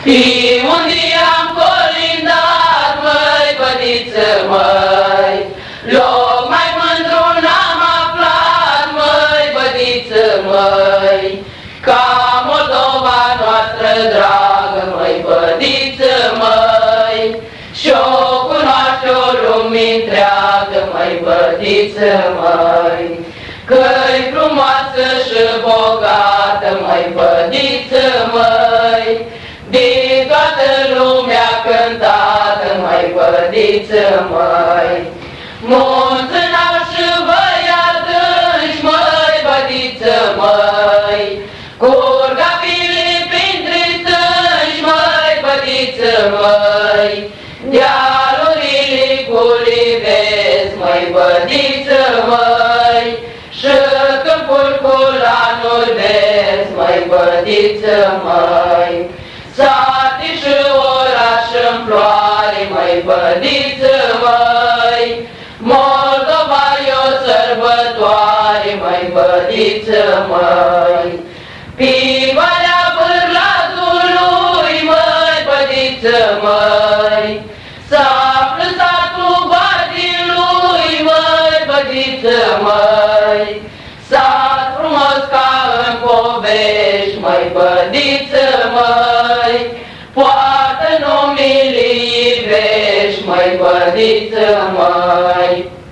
unde am colindat, măi, bădiță, măi, loc mai mândru n-am aflat, măi, bădiță, măi, ca Moldova noastră dragă, măi, bădiță, măi, și-o cunoaște o lume întreagă, măi, bădiță, măi, că-i frumoasă și bogată, măi, bădiță, măi, de toată lumea cântată, măi, bădiță, măi, munți înalt și văi adânci, măi, bădiță, măi, curg apile printre stânci, măi, bădiță, măi, dealurile cu livezi, măi, bădiță, măi, și câmpul cu lanuri vezi, măi, bădiță, măi, sate și oraș în floare, măi, bădiță, măi, Moldova-i o sărbătoare, măi, bădiță, măi, pe Valea Bârlatului, măi, bădiță, măi, s-află satul Badilui, măi, bădiță, măi, sat frumos ca în povești, măi, bădiță, măi, poartă numele Ivești, măi, bădiță,